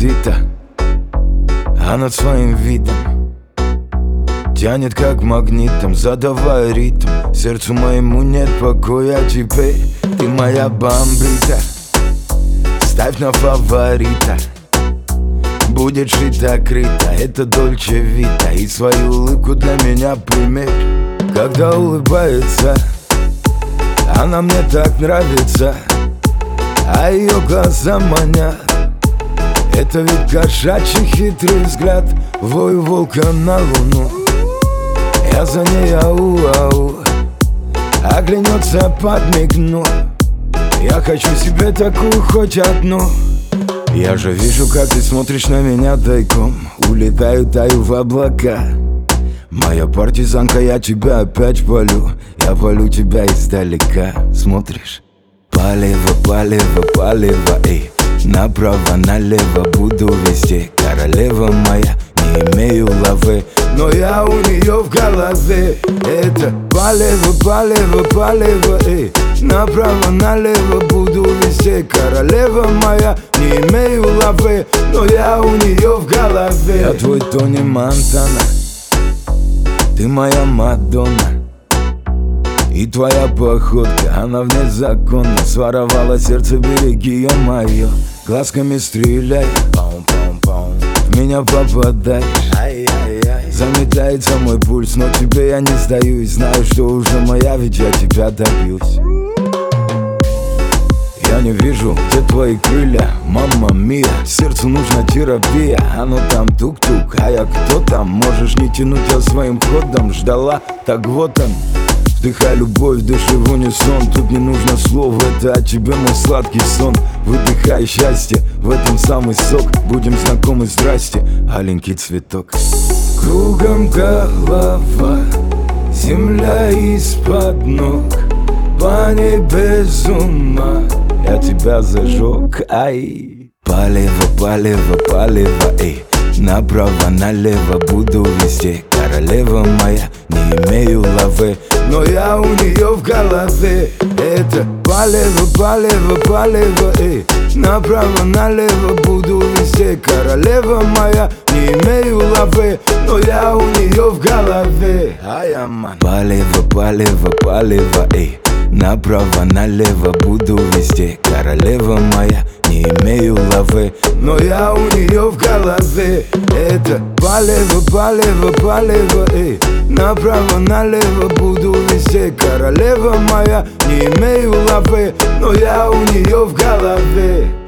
Деспасито, а над своим видом тянет как магнитом, задавая ритм. Сердцу моему нет покоя теперь. Ты моя бомбита, ставь на фаворита. Будет шито-крыто, это Дольче Вита. И свою улыбку для меня примерь. Когда улыбается, она мне так нравится, а ее глаза манят. Это ведь кошачий хитрый взгляд, вой волка на луну. Я за ней ау-ау, оглянется, подмигну. Я хочу себе такую хоть одну. Я же вижу, как ты смотришь на меня тайком. Улетаю, таю в облака. Моя партизанка, я тебя опять палю. Я палю тебя издалека. Смотришь? Палево, палево, палево, эй. Направо, налево, буду везде. Королева моя, не имею лавы, но я у нее в голове. Это палево, палево, палево, эй. Направо, налево, буду везде. Королева моя, не имею лавы, но я у нее в голове. Я твой Тони Монтана, ты моя Мадонна. И твоя походка, она вне закона. Своровала сердце, береги ее мое. Глазками стреляй, в меня попадаешь. Замедляется мой пульс, но тебе я не сдаюсь. Знаю, что уже моя, ведь я тебя добьюсь. Я не вижу, где твои крылья, мамма мия. Сердцу нужна терапия, оно там тук-тук. А я кто там? Можешь не тянуть, я своим ходом ждала, так вот он. Вдыхай любовь, дыши в унисон. Тут не нужно слов, это от тебя мой сладкий сон. Выдыхай счастье, в этом самый сок. Будем знакомы, здрасте, аленький цветок. Кругом голова, земля из-под ног. По ней без ума, я тебя зажег, ай. Палево, палево, палево, эй. Направо, налево, буду везде. Королева моя, не имею лавы, но я у нее в голове. Это палево, палево, палево, эй. Направо, налево, буду везде. Королева моя, не имею лавы, но я у нее в голове. Палево, палево, палево, эй. Направо, налево, буду везде. Королева моя, не имею лавы, но я у нее в голове. Это палево, палево, палево, эй. Направо, налево, буду везде. Королева моя, не имею лавы, но я у нее в голове.